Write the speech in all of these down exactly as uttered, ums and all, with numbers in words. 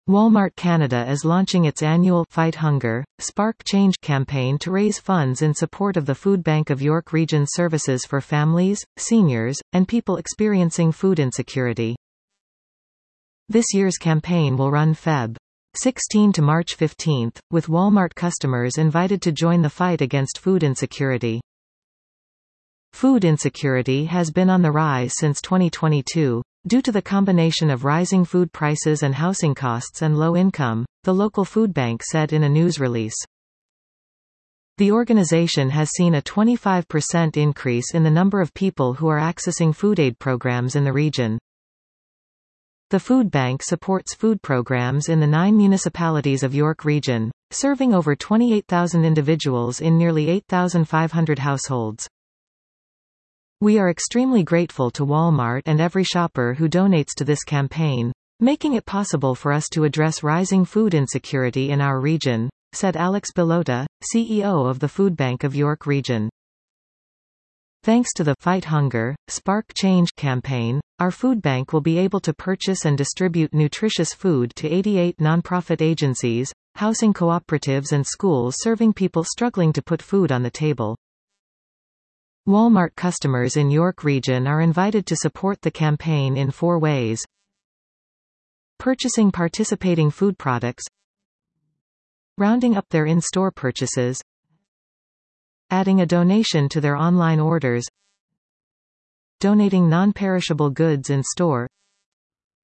Walmart Canada is launching its annual Fight Hunger, Spark Change campaign to raise funds in support of the Food Bank of York Region's services for families, seniors, and people experiencing food insecurity. This year's campaign will run February sixteenth to March fifteenth, with Walmart customers invited to join the fight against food insecurity. Food insecurity has been on the rise since twenty twenty-two, due to the combination of rising food prices and housing costs and low income, the local food bank said in a news release. The organization has seen a twenty-five percent increase in the number of people who are accessing food aid programs in the region. The food bank supports food programs in the nine municipalities of York Region, serving over twenty-eight thousand individuals in nearly eight thousand five hundred households. We are extremely grateful to Walmart and every shopper who donates to this campaign, making it possible for us to address rising food insecurity in our region, said Alex Belota, C E O of the Food Bank of York Region. Thanks to the Fight Hunger, Spark Change campaign, our food bank will be able to purchase and distribute nutritious food to eighty-eight nonprofit agencies, housing cooperatives and schools serving people struggling to put food on the table. Walmart customers in York Region are invited to support the campaign in four ways: purchasing participating food products, rounding up their in-store purchases, adding a donation to their online orders, donating non-perishable goods in store.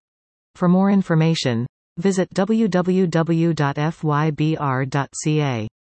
For more information, visit w w w dot f y b r dot c a.